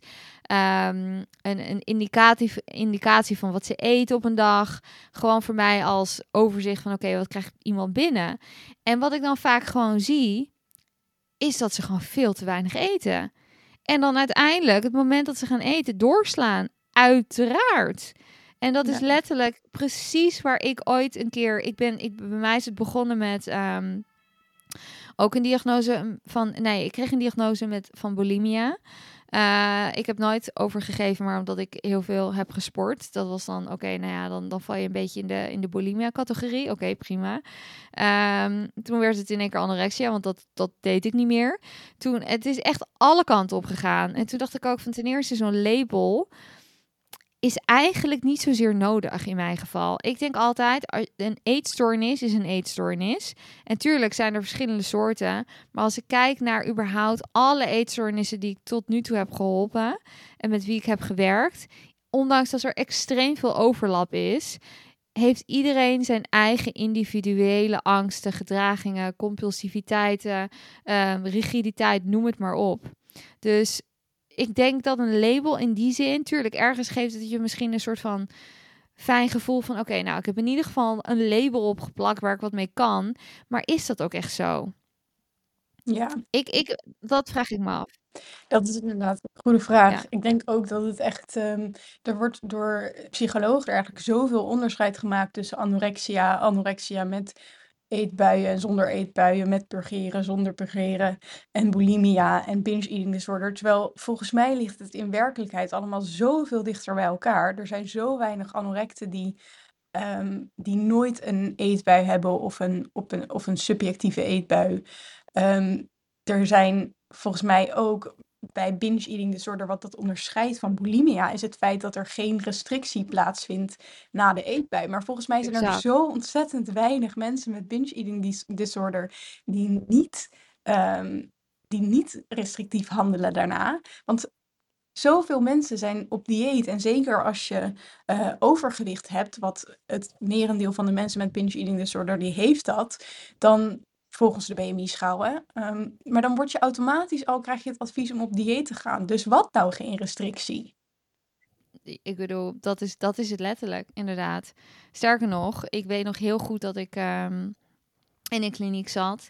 um, een, een indicatie, indicatie van wat ze eten op een dag, gewoon voor mij als overzicht van oké, okay, wat krijgt iemand binnen? En wat ik dan vaak gewoon zie, is dat ze gewoon veel te weinig eten. En dan uiteindelijk, het moment dat ze gaan eten, doorslaan. Uiteraard. En dat ja. is letterlijk precies waar ik ooit een keer... Ik ben, ik, bij mij is het begonnen met... Um, Ook een diagnose van... Nee, ik kreeg een diagnose met, van bulimia. Uh, ik heb nooit overgegeven, maar omdat ik heel veel heb gesport. Dat was dan, oké, okay, nou ja, dan, dan val je een beetje in de, in de bulimia-categorie. Oké, okay, prima. Um, toen werd het in één keer anorexia, want dat, dat deed ik niet meer. Toen, het is echt alle kanten op gegaan. En toen dacht ik ook van ten eerste zo'n label... is eigenlijk niet zozeer nodig in mijn geval. Ik denk altijd, een eetstoornis is een eetstoornis. En tuurlijk zijn er verschillende soorten. Maar als ik kijk naar überhaupt alle eetstoornissen die ik tot nu toe heb geholpen... en met wie ik heb gewerkt... ondanks dat er extreem veel overlap is... heeft iedereen zijn eigen individuele angsten, gedragingen, compulsiviteiten... Um, rigiditeit, noem het maar op. Dus... ik denk dat een label in die zin... tuurlijk, ergens geeft het je misschien een soort van... fijn gevoel van... oké, okay, nou, ik heb in ieder geval een label opgeplakt... waar ik wat mee kan. Maar is dat ook echt zo? Ja. Ik, ik, dat vraag ik me af. Dat is inderdaad een goede vraag. Ja. Ik denk ook dat het echt... Um, er wordt door psychologen er eigenlijk zoveel onderscheid gemaakt... tussen anorexia, anorexia met... eetbuien, zonder eetbuien, met purgeren, zonder purgeren en bulimia en binge-eating disorder. Terwijl volgens mij ligt het in werkelijkheid allemaal zoveel dichter bij elkaar. Er zijn zo weinig anorecten die, um, die nooit een eetbui hebben of een, op een, of een subjectieve eetbui. Um, er zijn volgens mij ook bij binge-eating disorder, wat dat onderscheidt van bulimia, is het feit dat er geen restrictie plaatsvindt na de eetbui. Maar volgens mij zijn er Exact. zo ontzettend weinig mensen met binge-eating dis- disorder die niet, um, die niet restrictief handelen daarna. Want zoveel mensen zijn op dieet. En zeker als je uh, overgewicht hebt, wat het merendeel van de mensen met binge-eating disorder, die heeft dat, dan... volgens de B M I-schaal, hè. Um, maar dan word je automatisch al, krijg je het advies om op dieet te gaan. Dus wat nou geen restrictie? Ik bedoel, dat is, dat is het letterlijk, inderdaad. Sterker nog, ik weet nog heel goed dat ik um, in een kliniek zat.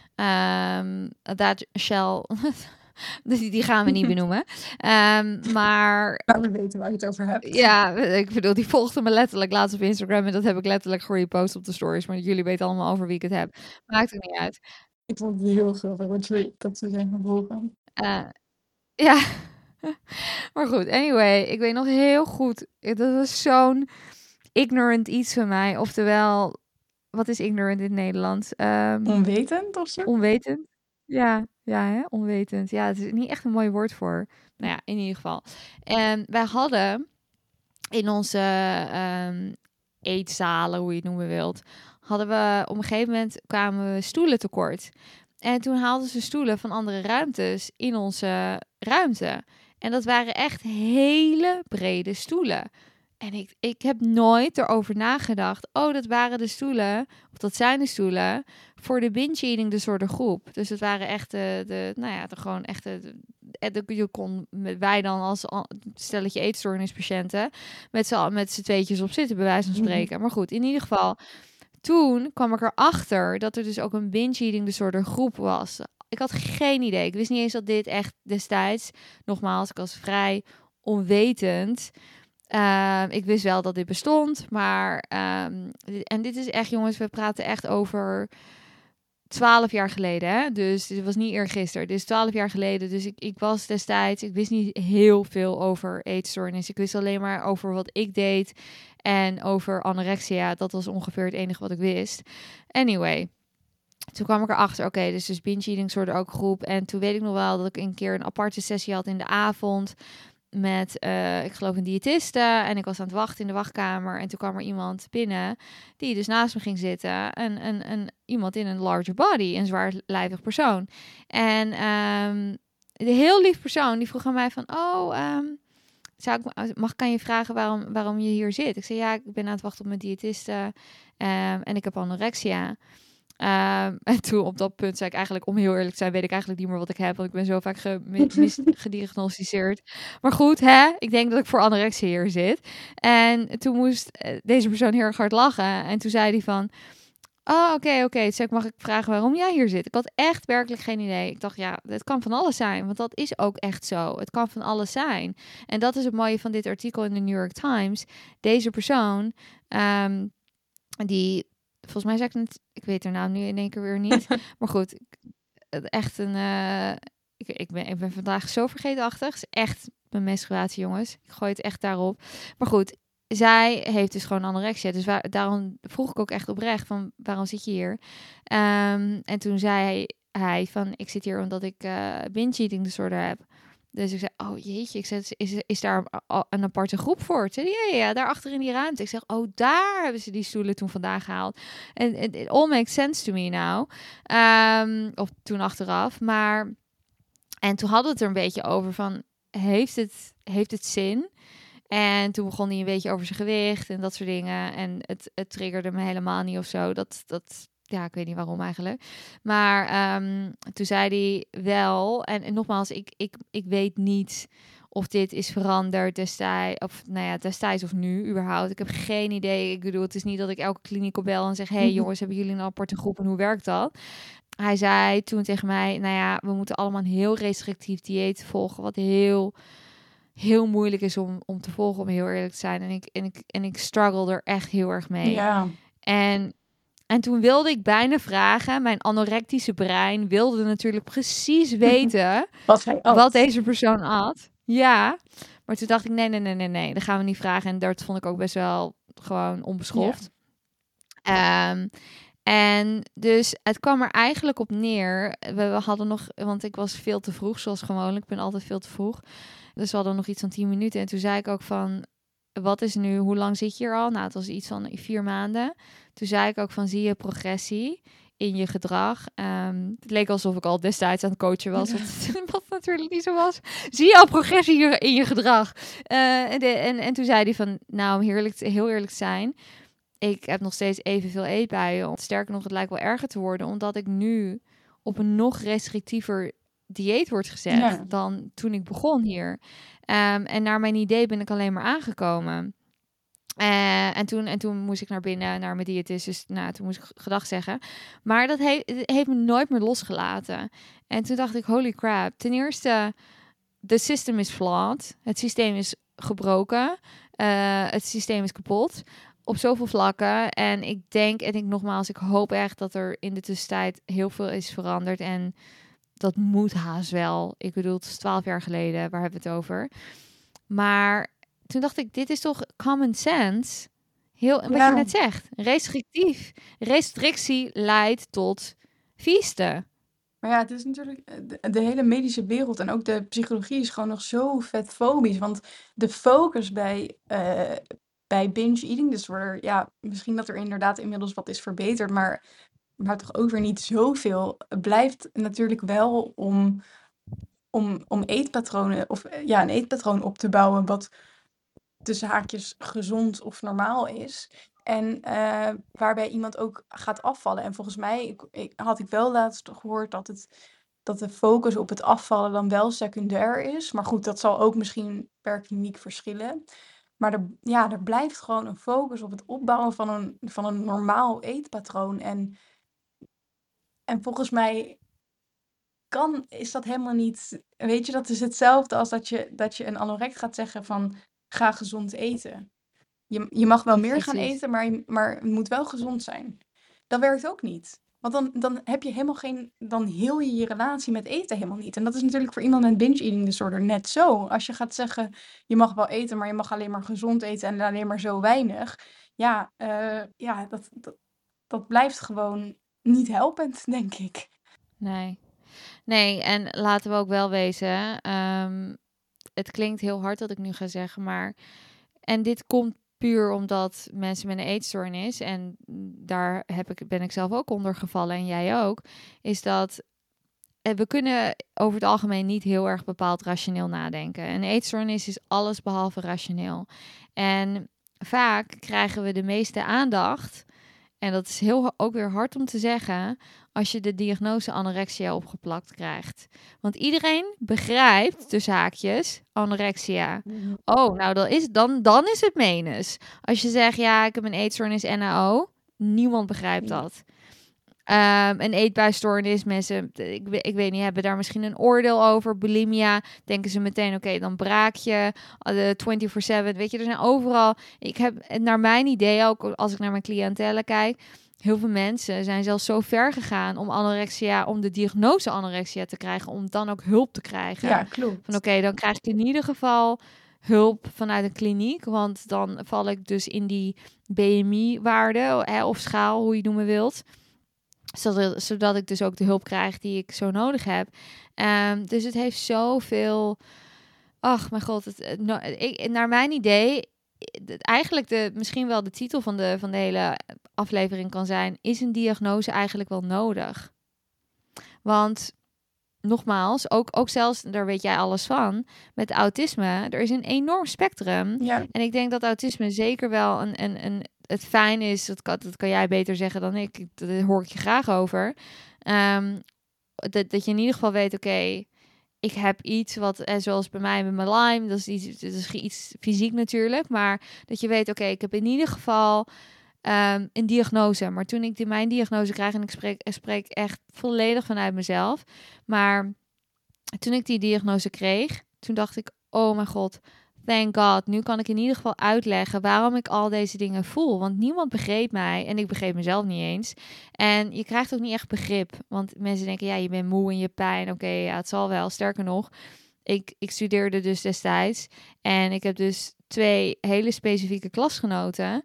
Um, dat shall... die, die gaan we niet benoemen. Um, maar... Maar we weten waar je het over hebt. Ja, ik bedoel, die volgde me letterlijk laatst op Instagram. En dat heb ik letterlijk gerepost op de stories. Maar jullie weten allemaal over wie ik het heb. Maakt ook niet uit. Ik vond het heel grappig dat ze zijn gevolgen. Uh, ja. Maar goed, anyway. Ik weet nog heel goed. Dat was zo'n ignorant iets van mij. Oftewel, wat is ignorant in het Nederlands? Um, onwetend of zo? Onwetend. Ja, ja, hè? Onwetend. Ja, het is niet echt een mooi woord voor. Nou ja, in ieder geval. En wij hadden in onze um, eetzalen, hoe je het noemen wilt, hadden we op een gegeven moment kwamen we stoelen tekort. En toen haalden ze stoelen van andere ruimtes in onze ruimte. En dat waren echt hele brede stoelen. En ik, ik heb nooit erover nagedacht. Oh, dat waren de stoelen, of dat zijn de stoelen, voor de binge-eating disorder groep. Dus het waren echt de, de nou ja, de gewoon echte... De, je kon met wij dan als stelletje eetstoornispatiënten met z'n met z'n tweetjes op zitten, bij wijze van spreken. Maar goed, in ieder geval, toen kwam ik erachter dat er dus ook een binge-eating disorder groep was. Ik had geen idee. Ik wist niet eens dat dit echt destijds, nogmaals, ik was vrij onwetend. Uh, ik wist wel dat dit bestond, maar um, en dit is echt, jongens, we praten echt over twaalf jaar geleden, hè? Dus dit was niet eergisteren, dit is twaalf jaar geleden. Dus ik, ik was destijds, ik wist niet heel veel over eetstoornis. Ik wist alleen maar over wat ik deed en over anorexia. Dat was ongeveer het enige wat ik wist. Anyway, toen kwam ik erachter, oké, okay, dus, dus binge-eating soort ook groep. En toen weet ik nog wel dat ik een keer een aparte sessie had in de avond met, uh, ik geloof, een diëtiste. En ik was aan het wachten in de wachtkamer. En toen kwam er iemand binnen die dus naast me ging zitten. En, een, een, iemand in een larger body, een zwaarlijvig persoon. En um, de heel lief persoon, die vroeg aan mij van, oh, um, zou ik, mag, kan je vragen waarom, waarom je hier zit? Ik zei, ja, ik ben aan het wachten op mijn diëtiste. Um, en ik heb anorexia. Um, en toen op dat punt zei ik eigenlijk, om heel eerlijk te zijn, weet ik eigenlijk niet meer wat ik heb, want ik ben zo vaak ge- mis- gediagnosticeerd. Maar goed, hè, ik denk dat ik voor anorexia hier zit. En toen moest uh, deze persoon heel erg hard lachen. En toen zei hij van, oh, oké, okay, oké. Okay. Dus ik, mag ik vragen waarom jij hier zit? Ik had echt werkelijk geen idee. Ik dacht, ja, het kan van alles zijn, want dat is ook echt zo. Het kan van alles zijn. En dat is het mooie van dit artikel in de New York Times. Deze persoon, um, die volgens mij zei ik het, ik weet er nou nu in één keer weer niet. Maar goed, ik- het echt een, eh, ik, ik, ben, ik ben vandaag zo vergeetachtig. Het is echt mijn menstruatie, jongens. Ik gooi het echt daarop. Maar goed, zij heeft dus gewoon anorexia. Dus waar, daarom vroeg ik ook echt oprecht van, waarom zit je hier? Ehm, en toen zei hij van, ik zit hier omdat ik eh binge eating disorder heb. Dus ik zei, oh jeetje, ik zei, is, is, is daar a- een aparte groep voor? Ze zei, ja, ja, ja, daar achter in die ruimte. Ik zeg, oh, daar hebben ze die stoelen toen vandaan gehaald. En it, it all makes sense to me now. Ehm, of toen achteraf. Maar, en toen hadden we het er een beetje over van, heeft het, heeft het zin? En toen begon hij een beetje over zijn gewicht en dat soort dingen. En het, het triggerde me helemaal niet of zo. Dat, dat, ja, ik weet niet waarom eigenlijk. Maar ehm, toen zei hij wel, en, en nogmaals, ik, ik, ik weet niet of dit is veranderd destijds, of nou ja, destijds of nu überhaupt. Ik heb geen idee. Ik bedoel, het is niet dat ik elke kliniek opbel en zeg, hey jongens, hebben jullie een aparte groep en hoe werkt dat? Hij zei toen tegen mij, nou ja, we moeten allemaal een heel restrictief dieet volgen, wat heel heel moeilijk is om, om te volgen, om heel eerlijk te zijn. En ik, en ik, en ik struggle er echt heel erg mee. Ja. En, en toen wilde ik bijna vragen, mijn anorectische brein wilde natuurlijk precies weten Wat hij at. wat deze persoon at. Ja, maar toen dacht ik, nee, nee, nee, nee, nee, dat gaan we niet vragen. En dat vond ik ook best wel gewoon onbeschoft. Ehm, en dus het kwam er eigenlijk op neer. We, we hadden nog, want ik was veel te vroeg, zoals gewoonlijk. Ik ben altijd veel te vroeg. Dus we hadden nog iets van tien minuten. En toen zei ik ook van, wat is nu, hoe lang zit je er al? Nou, het was iets van vier maanden. Toen zei ik ook van, zie je progressie in je gedrag? Um, het leek alsof ik al destijds aan het coachen was, wat, wat natuurlijk niet zo was. Zie je al progressie in je, in je gedrag? Uh, en, de, en, en toen zei hij van, nou, om heerlijk, heel eerlijk te zijn, ik heb nog steeds evenveel eetbuien. Sterker nog, het lijkt wel erger te worden, omdat ik nu op een nog restrictiever dieet word gezet Ja. dan toen ik begon hier. Um, en naar mijn idee ben ik alleen maar aangekomen. Uh, en, toen, en toen moest ik naar binnen, naar mijn diëtist. Dus nou, toen moest ik gedag zeggen. Maar dat he- heeft me nooit meer losgelaten. En toen dacht ik, holy crap. Ten eerste, the system is flawed. Het systeem is gebroken. Uh, het systeem is kapot. Op zoveel vlakken. En ik denk, en ik nogmaals, ik hoop echt dat er in de tussentijd heel veel is veranderd. En dat moet haast wel. Ik bedoel, het is twaalf jaar geleden. Waar hebben we het over? Maar toen dacht ik, dit is toch common sense? Heel, wat Ja. je net zegt. Restrictief. Restrictie leidt tot feesten. Maar ja, het is natuurlijk, eh, de, de hele medische wereld en ook de psychologie is gewoon nog zo vetfobisch. Want de focus bij, eh, bij binge eating disorder, ja, misschien dat er inderdaad inmiddels wat is verbeterd, maar, maar toch ook weer niet zoveel. Het blijft natuurlijk wel om, om, om eetpatronen, of eh, ja, een eetpatroon op te bouwen wat tussen haakjes gezond of normaal is. En eh, waarbij iemand ook gaat afvallen. En volgens mij ik, ik, had ik wel laatst gehoord dat, het, dat de focus op het afvallen dan wel secundair is. Maar goed, dat zal ook misschien per kliniek verschillen. Maar er, ja, er blijft gewoon een focus op het opbouwen van een, van een normaal eetpatroon. En, en volgens mij kan, is dat helemaal niet. Weet je, dat is hetzelfde als dat je, dat je een anorect gaat zeggen van ga gezond eten. Je, je mag wel meer gaan Precies. eten, maar, je, maar het moet wel gezond zijn. Dat werkt ook niet. Want dan, dan heb je helemaal geen. Dan heel je je relatie met eten helemaal niet. En dat is natuurlijk voor iemand met binge eating disorder net zo. Als je gaat zeggen, je mag wel eten, maar je mag alleen maar gezond eten en alleen maar zo weinig. Ja, uh, ja dat, dat, dat blijft gewoon niet helpend, denk ik. Nee. Nee, en laten we ook wel wezen. Um, het klinkt heel hard wat ik nu ga zeggen, maar. En dit komt puur omdat mensen met een eetstoornis, en daar heb ik, ben ik zelf ook onder gevallen en jij ook, is dat we kunnen over het algemeen niet heel erg bepaald rationeel nadenken. Een eetstoornis is alles behalve rationeel. En vaak krijgen we de meeste aandacht, en dat is heel ook weer hard om te zeggen, als je de diagnose anorexia opgeplakt krijgt. Want iedereen begrijpt, tussen haakjes, anorexia. Oh, nou dan is, dan, dan is het menens. Als je zegt, ja, ik heb een eetstoornis N A O, niemand begrijpt dat. Um, een eetbuisstoornis, mensen, ik, ik weet niet, hebben daar misschien een oordeel over. Bulimia, denken ze meteen, oké, okay, dan braak je. De vierentwintig zeven, weet je, er zijn overal. Ik heb, naar mijn idee, ook als ik naar mijn cliëntelen kijk, heel veel mensen zijn zelfs zo ver gegaan om anorexia, om de diagnose anorexia te krijgen, om dan ook hulp te krijgen. Ja, klopt. Van oké, okay, dan krijg ik in ieder geval hulp vanuit een kliniek, want dan val ik dus in die B M I-waarde of schaal, hoe je het noemen wilt. Zodat, zodat ik dus ook de hulp krijg die ik zo nodig heb. Um, dus het heeft zoveel... Ach, mijn god. Het, no, ik, naar mijn idee... Eigenlijk de, misschien wel de titel van de, van de hele aflevering kan zijn... Is een diagnose eigenlijk wel nodig? Want... Nogmaals, ook, ook zelfs, daar weet jij alles van, met autisme, er is een enorm spectrum. Ja. En ik denk dat autisme zeker wel een, een, een het fijn is, dat kan, dat kan jij beter zeggen dan ik, daar hoor ik je graag over. Um, dat, dat je in ieder geval weet, oké, okay, ik heb iets wat, en zoals bij mij met mijn Lyme, dat is iets, dat is iets fysiek natuurlijk, maar dat je weet, oké, okay, ik heb in ieder geval... Um, een diagnose. Maar toen ik die, mijn diagnose kreeg... en ik spreek, ik spreek echt volledig vanuit mezelf... maar toen ik die diagnose kreeg... toen dacht ik, oh mijn god... thank God, nu kan ik in ieder geval uitleggen... waarom ik al deze dingen voel. Want niemand begreep mij... en ik begreep mezelf niet eens. En je krijgt ook niet echt begrip. Want mensen denken, ja, je bent moe en je pijn. Oké, okay, ja, het zal wel. Sterker nog... Ik, ik studeerde dus destijds... en ik heb dus twee hele specifieke klasgenoten...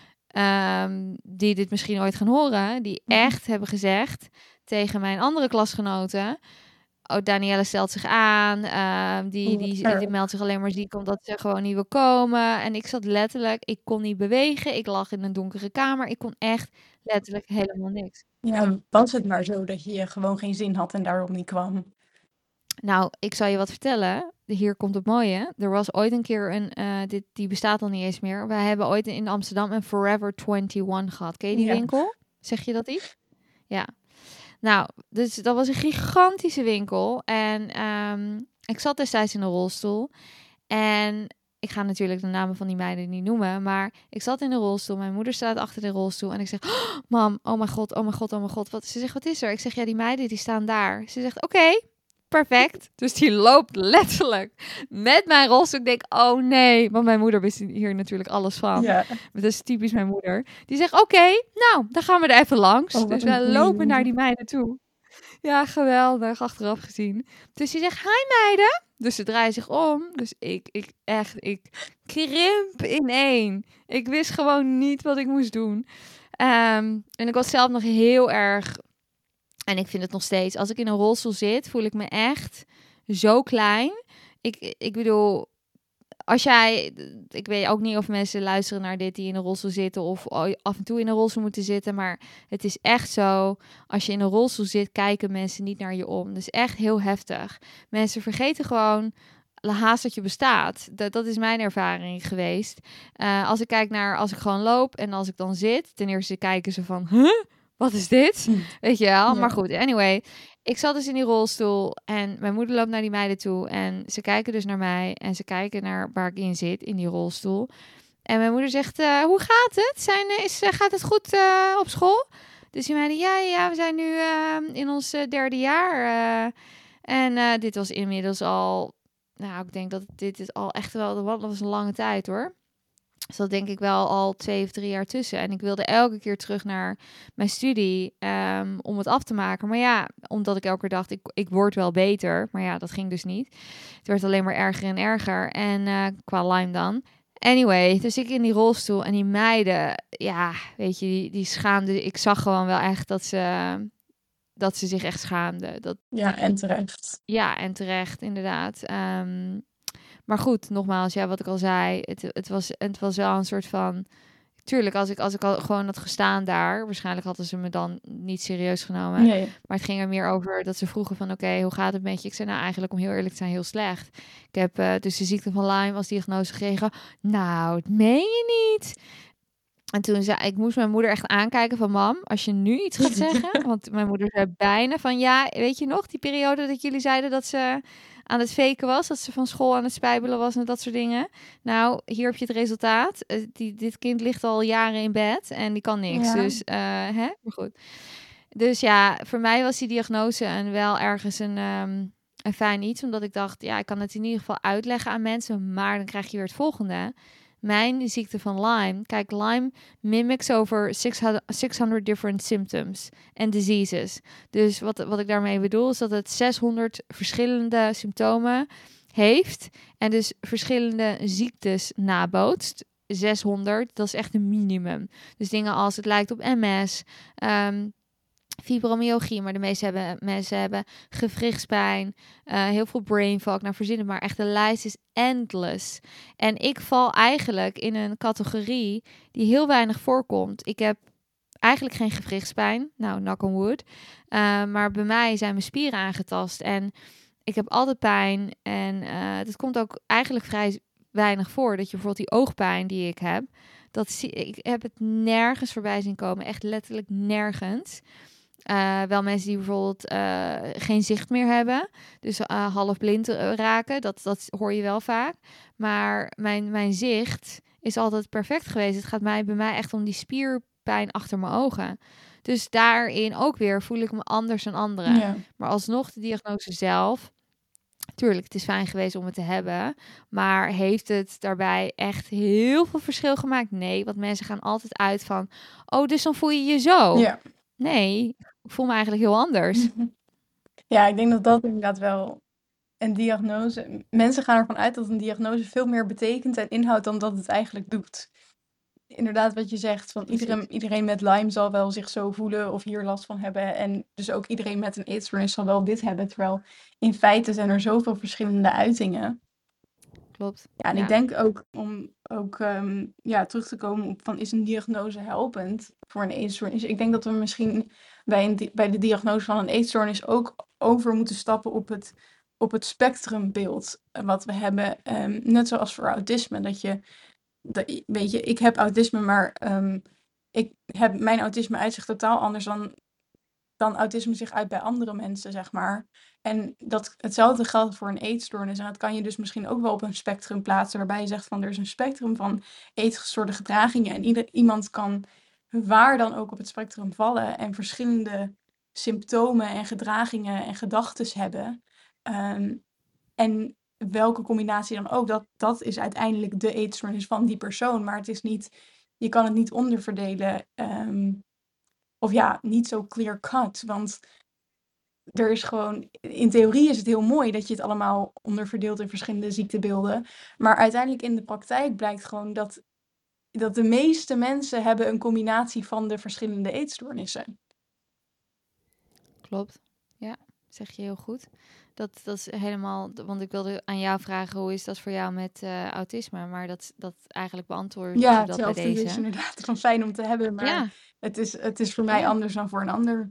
Um, die dit misschien ooit gaan horen, die echt hebben gezegd tegen mijn andere klasgenoten, oh, Danielle stelt zich aan, uh, die, die, die, die meldt zich alleen maar ziek omdat ze gewoon niet wil komen. En ik zat letterlijk, ik kon niet bewegen, ik lag in een donkere kamer, ik kon echt letterlijk helemaal niks. Ja, was het maar zo dat je gewoon geen zin had en daarom niet kwam? Nou, ik zal je wat vertellen. Hier komt het mooie. Er was ooit een keer een... Uh, dit, die bestaat al niet eens meer. Wij hebben ooit in Amsterdam een Forever eenentwintig gehad. Ken je die ja. winkel? Zeg je dat iets? Ja. Nou, dus dat was een gigantische winkel. En um, ik zat destijds in een rolstoel. En ik ga natuurlijk de namen van die meiden niet noemen. Maar ik zat in de rolstoel. Mijn moeder staat achter de rolstoel. En ik zeg, oh, mam, oh mijn god, oh mijn god, oh mijn god. Wat? Ze zegt, wat is er? Ik zeg, ja, die meiden die staan daar. Ze zegt, oké. Okay. Perfect. Dus die loopt letterlijk met mijn rolstoel. Ik denk, oh nee. Want mijn moeder wist hier natuurlijk alles van. Ja. Dat is typisch mijn moeder. Die zegt, oké, okay, nou, dan gaan we er even langs. Oh, dus wij lopen naar die meiden toe. Ja, geweldig. Achteraf gezien. Dus die zegt, hi meiden. Dus ze draaien zich om. Dus ik, ik echt, ik krimp in één. Ik wist gewoon niet wat ik moest doen. Um, en ik was zelf nog heel erg... En ik vind het nog steeds, als ik in een rolstoel zit, voel ik me echt zo klein. Ik, ik bedoel, als jij, ik weet ook niet of mensen luisteren naar dit die in een rolstoel zitten of af en toe in een rolstoel moeten zitten. Maar het is echt zo, als je in een rolstoel zit, kijken mensen niet naar je om. Dus echt heel heftig. Mensen vergeten gewoon haast dat je bestaat. Dat, dat is mijn ervaring geweest. Uh, als ik kijk naar, als ik gewoon loop en als ik dan zit, ten eerste kijken ze van, huh? Wat is dit? Weet je wel? Ja. Maar goed, anyway. Ik zat dus in die rolstoel en mijn moeder loopt naar die meiden toe. En ze kijken dus naar mij en ze kijken naar waar ik in zit, in die rolstoel. En mijn moeder zegt, uh, hoe gaat het? Zijn, is, uh, gaat het goed uh, op school? Dus die meiden, ja, ja, we zijn nu uh, in ons uh, derde jaar. Uh, en uh, dit was inmiddels al, nou, ik denk dat dit is al echt wel, dat was een lange tijd hoor. Dus dat denk ik wel al twee of drie jaar tussen. En ik wilde elke keer terug naar mijn studie um, om het af te maken. Maar ja, omdat ik elke keer dacht, ik, ik word wel beter. Maar ja, dat ging dus niet. Het werd alleen maar erger en erger. En uh, qua Lyme dan. Anyway, dus ik in die rolstoel en die meiden, ja, weet je, die, die schaamden. Ik zag gewoon wel echt dat ze, dat ze zich echt schaamden. Dat, ja, en terecht. Ja, en terecht, inderdaad. Um, Maar goed, nogmaals, ja, wat ik al zei, het, het, was, het was wel een soort van... Tuurlijk, als ik, als ik al gewoon had gestaan daar, waarschijnlijk hadden ze me dan niet serieus genomen. Nee. Maar het ging er meer over dat ze vroegen van, oké, okay, hoe gaat het met je? Ik zei, nou eigenlijk, om heel eerlijk te zijn, heel slecht. Ik heb uh, dus de ziekte van Lyme als diagnose gekregen. Nou, dat meen je niet. En toen zei ik, moest mijn moeder echt aankijken van, mam, als je nu iets gaat zeggen. Want mijn moeder zei bijna van, ja, weet je nog, die periode dat jullie zeiden dat ze aan het faken was, dat ze van school aan het spijbelen was en dat soort dingen. Nou, hier heb je het resultaat. Uh, die, dit kind ligt al jaren in bed en die kan niks. Ja. Dus, uh, hè, maar goed. Dus ja, voor mij was die diagnose en wel ergens een, um, een fijn iets, omdat ik dacht, ja, ik kan het in ieder geval uitleggen aan mensen, maar dan krijg je weer het volgende. mijn ziekte van Lyme, kijk, Lyme mimics over zeshonderd different symptoms and diseases. Dus wat, wat ik daarmee bedoel is dat het zeshonderd verschillende symptomen heeft en dus verschillende ziektes nabootst. zeshonderd, dat is echt een minimum. Dus dingen als het lijkt op M S, um, fibromyalgie, maar de meeste hebben, mensen hebben gewrichtspijn, uh, heel veel brain fog, nou verzin het maar, echt de lijst is endless. En ik val eigenlijk in een categorie die heel weinig voorkomt. Ik heb eigenlijk geen gewrichtspijn, nou knock on wood, uh, maar bij mij zijn mijn spieren aangetast en ik heb altijd pijn en uh, het komt ook eigenlijk vrij weinig voor, dat je bijvoorbeeld die oogpijn die ik heb, dat zie, ik heb het nergens voorbij zien komen, echt letterlijk nergens. Uh, wel mensen die bijvoorbeeld uh, geen zicht meer hebben, dus uh, half blind uh, raken, dat, dat hoor je wel vaak. Maar mijn, mijn zicht is altijd perfect geweest. Het gaat mij, bij mij echt om die spierpijn achter mijn ogen. Dus daarin ook weer voel ik me anders dan anderen. Ja. Maar alsnog de diagnose zelf, tuurlijk, het is fijn geweest om het te hebben, maar heeft het daarbij echt heel veel verschil gemaakt? Nee, want mensen gaan altijd uit van, oh, dus dan voel je je zo. Ja. Nee, ik voel me eigenlijk heel anders. Ja, ik denk dat dat inderdaad wel een diagnose... Mensen gaan ervan uit dat een diagnose veel meer betekent en inhoudt dan dat het eigenlijk doet. Inderdaad, wat je zegt, van iedereen, iedereen met Lyme zal wel zich zo voelen of hier last van hebben. En dus ook iedereen met een eetstoornis zal wel dit hebben. Terwijl in feite zijn er zoveel verschillende uitingen. Klopt. Ja, en ja. ik denk ook om ook um, ja, terug te komen op van is een diagnose helpend voor een eetstoornis. Ik denk dat we misschien bij, een, bij de diagnose van een eetstoornis ook over moeten stappen op het, op het spectrumbeeld wat we hebben. Um, net zoals voor autisme. Dat je, dat, weet je, ik heb autisme, maar um, ik heb, mijn autisme uitzicht totaal anders dan, dan autisme zich uit bij andere mensen, zeg maar. En dat, hetzelfde geldt voor een eetstoornis. En dat kan je dus misschien ook wel op een spectrum plaatsen, waarbij je zegt van er is een spectrum van eetgestoorde gedragingen. En ieder, iemand kan waar dan ook op het spectrum vallen en verschillende symptomen en gedragingen en gedachten hebben. Um, en welke combinatie dan ook, dat, dat is uiteindelijk de eetstoornis van die persoon. Maar het is niet, je kan het niet onderverdelen. Um, Of ja, niet zo clear cut. Want er is gewoon, in theorie is het heel mooi dat je het allemaal onderverdeelt in verschillende ziektebeelden. Maar uiteindelijk in de praktijk blijkt gewoon dat, dat de meeste mensen hebben een combinatie van de verschillende eetstoornissen. Klopt, ja, zeg je heel goed. Dat, dat is helemaal, want ik wilde aan jou vragen, hoe is dat voor jou met uh, autisme? Maar dat, dat eigenlijk beantwoord ja, je dat bij deze. Ja, het is inderdaad van fijn om te hebben, maar ja. het, is, het is voor mij ja. anders dan voor een ander.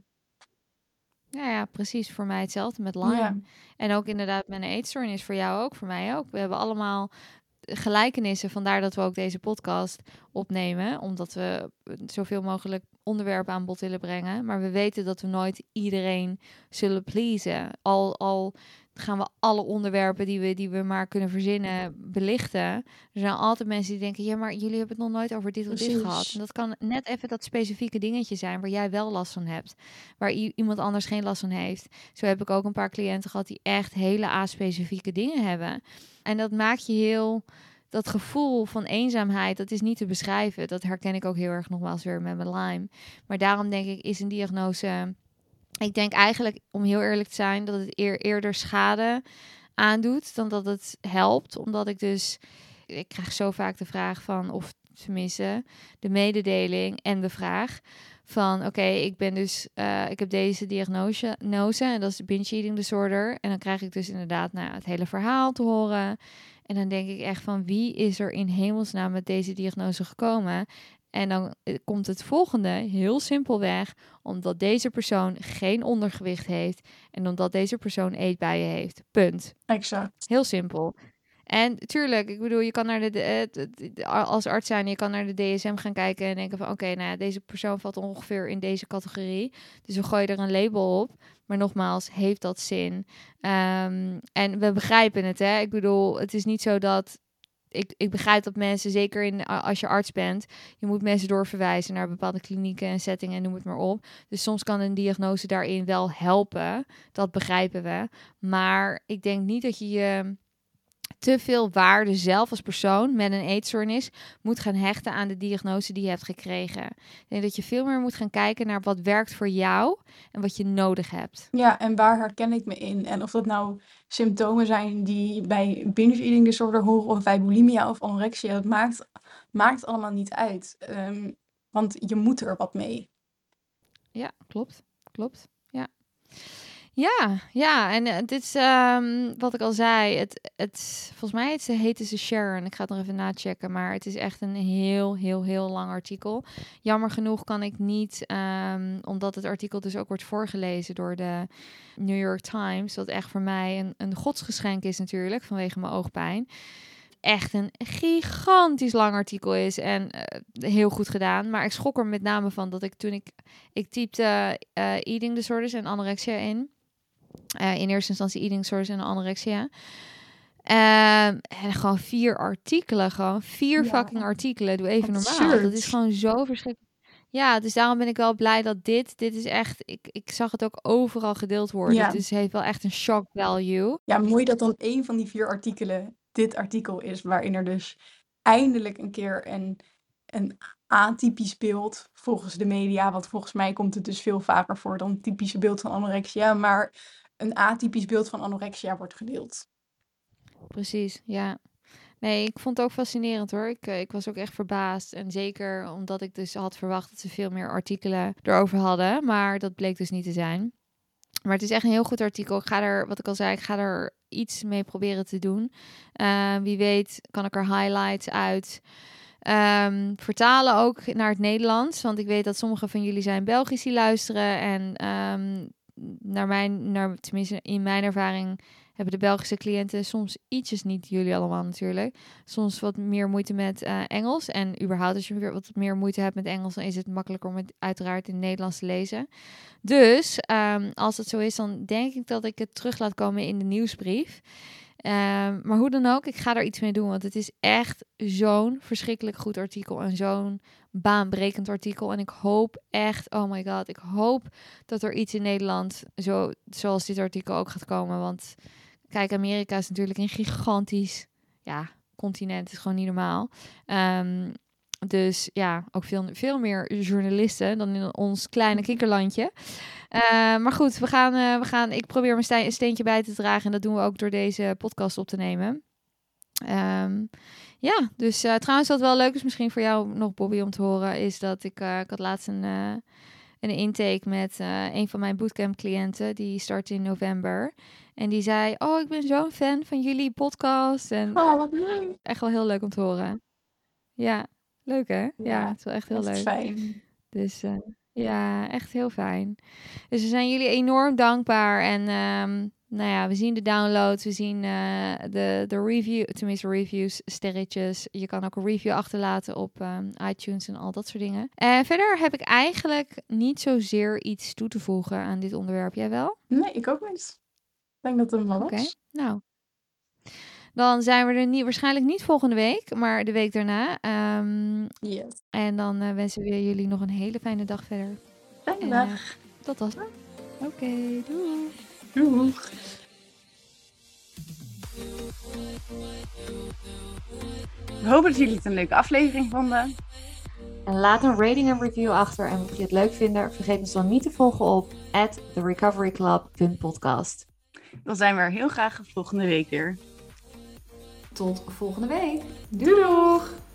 Ja, ja, precies. Voor mij hetzelfde met Lyme. Ja. En ook inderdaad met een eetstoornis, voor jou ook, voor mij ook. We hebben allemaal gelijkenissen, vandaar dat we ook deze podcast opnemen, omdat we zoveel mogelijk onderwerpen aan bod willen brengen. Maar we weten dat we nooit iedereen zullen pleasen. Al, al gaan we alle onderwerpen die we, die we maar kunnen verzinnen belichten. Er zijn altijd mensen die denken, ja, maar jullie hebben het nog nooit over dit of dit gehad. En dat kan net even dat specifieke dingetje zijn waar jij wel last van hebt. Waar i- iemand anders geen last van heeft. Zo heb ik ook een paar cliënten gehad die echt hele a-specifieke dingen hebben. En dat maakt je heel... Dat gevoel van eenzaamheid, dat is niet te beschrijven. Dat herken ik ook heel erg nogmaals weer met mijn Lyme. Maar daarom denk ik, is een diagnose... Ik denk eigenlijk, om heel eerlijk te zijn, dat het eer, eerder schade aandoet dan dat het helpt. Omdat ik dus... Ik krijg zo vaak de vraag van, of tenminste, de mededeling en de vraag van, oké, okay, ik ben dus, uh, ik heb deze diagnose, diagnose, en dat is binge eating disorder. En dan krijg ik dus inderdaad nou, het hele verhaal te horen. En dan denk ik echt van, wie is er in hemelsnaam met deze diagnose gekomen? En dan komt het volgende heel simpelweg, omdat deze persoon geen ondergewicht heeft en omdat deze persoon eetbuien heeft. Punt. Exact. Heel simpel. En tuurlijk, ik bedoel, je kan naar de, de, de, de als arts zijn, je kan naar de D S M gaan kijken en denken van, oké, okay, nou ja, deze persoon valt ongeveer in deze categorie. Dus we gooien er een label op. Maar nogmaals, heeft dat zin? Um, en we begrijpen het, hè. Ik bedoel, het is niet zo dat... Ik, ik begrijp dat mensen, zeker in, als je arts bent, je moet mensen doorverwijzen naar bepaalde klinieken en settingen en noem het maar op. Dus soms kan een diagnose daarin wel helpen. Dat begrijpen we. Maar ik denk niet dat je je... te veel waarde zelf als persoon met een eetstoornis moet gaan hechten aan de diagnose die je hebt gekregen. Ik denk dat je veel meer moet gaan kijken naar wat werkt voor jou en wat je nodig hebt. Ja, en waar herken ik me in? En of dat nou symptomen zijn die bij binge eating disorder horen of bij bulimia of anorexia, dat maakt, maakt allemaal niet uit. Ehm, want je moet er wat mee. Ja, klopt. Klopt. Ja. Ja, ja, en uh, dit is um, wat ik al zei. Het, het, volgens mij heet ze, heette ze Sharon. Ik ga het nog even nachecken. Maar het is echt een heel, heel, heel lang artikel. Jammer genoeg kan ik niet, um, omdat het artikel dus ook wordt voorgelezen door de New York Times. Wat echt voor mij een, een godsgeschenk is natuurlijk, vanwege mijn oogpijn. Echt een gigantisch lang artikel is en uh, heel goed gedaan. Maar ik schrok er met name van dat ik toen ik... Ik typte uh, eating disorders en anorexia in. Uh, in eerste instantie eating disorders en anorexia. Um, en gewoon vier artikelen. Gewoon vier Ja. fucking artikelen. Doe even normaal. Absurd. Dat is gewoon zo verschrikkelijk. Ja, dus daarom ben ik wel blij dat dit... Dit is echt... Ik, ik zag het ook overal gedeeld worden. Ja. Dus het heeft wel echt een shock value. Ja, mooi dat dan één van die vier artikelen dit artikel is, waarin er dus eindelijk een keer een, een atypisch beeld, volgens de media, want volgens mij komt het dus veel vaker voor dan het typische beeld van anorexia, maar een atypisch beeld van anorexia wordt gedeeld. Precies, ja. Nee, ik vond het ook fascinerend hoor. Ik, ik was ook echt verbaasd. En zeker omdat ik dus had verwacht dat ze veel meer artikelen erover hadden. Maar dat bleek dus niet te zijn. Maar het is echt een heel goed artikel. Ik ga er, wat ik al zei, ik ga er iets mee proberen te doen. Uh, wie weet kan ik er highlights uit um, vertalen ook naar het Nederlands. Want ik weet dat sommige van jullie zijn Belgisch die luisteren. En um, naar mijn, naar, tenminste in mijn ervaring hebben de Belgische cliënten soms ietsjes, niet jullie allemaal natuurlijk, soms wat meer moeite met uh, Engels. En überhaupt als je weer wat meer moeite hebt met Engels, dan is het makkelijker om het uiteraard in het Nederlands te lezen. Dus um, als het zo is, dan denk ik dat ik het terug laat komen in de nieuwsbrief. Um, maar hoe dan ook, ik ga er iets mee doen, want het is echt zo'n verschrikkelijk goed artikel en zo'n baanbrekend artikel. En ik hoop echt, oh my god, ik hoop dat er iets in Nederland, zo, zoals dit artikel ook gaat komen. Want kijk, Amerika is natuurlijk een gigantisch ja, continent, het is gewoon niet normaal. Um, dus ja, ook veel, veel meer journalisten dan in ons kleine kikkerlandje. Uh, maar goed, we gaan, uh, we gaan, ik probeer mijn ste- steentje bij te dragen. En dat doen we ook door deze podcast op te nemen. Um, ja, dus uh, trouwens wat wel leuk is misschien voor jou nog, Bobby, om te horen, is dat ik, uh, ik had laatst een, uh, een intake met uh, een van mijn bootcamp cliënten. Die start in november. En die zei, oh, ik ben zo'n fan van jullie podcast. En Oh, wat leuk. echt wel heel leuk om te horen. Ja, leuk hè? Ja, Ja, het is wel echt heel echt leuk. fijn. Dus uh, ja, echt heel fijn. Dus we zijn jullie enorm dankbaar. En um, nou ja, we zien de downloads, we zien uh, de, de review, tenminste reviews, sterretjes. Je kan ook een review achterlaten op um, iTunes en al dat soort dingen. En verder heb ik eigenlijk niet zozeer iets toe te voegen aan dit onderwerp. Jij wel? Nee, ik ook niet. Ik denk dat het hem wel was. Oké, okay, nou. Dan zijn we er niet, waarschijnlijk niet volgende week, maar de week daarna. Um, Yes. En dan uh, wensen we jullie nog een hele fijne dag verder. Fijne en, dag. Uh, tot dan. Oké, okay, doei. Doeg. We hopen dat jullie het een leuke aflevering vonden. En laat een rating en review achter. En mocht je het leuk vinden, vergeet ons dan niet te volgen op at the recovery club dot podcast. Dan zijn we er heel graag volgende week weer. Tot volgende week. Doei doeg!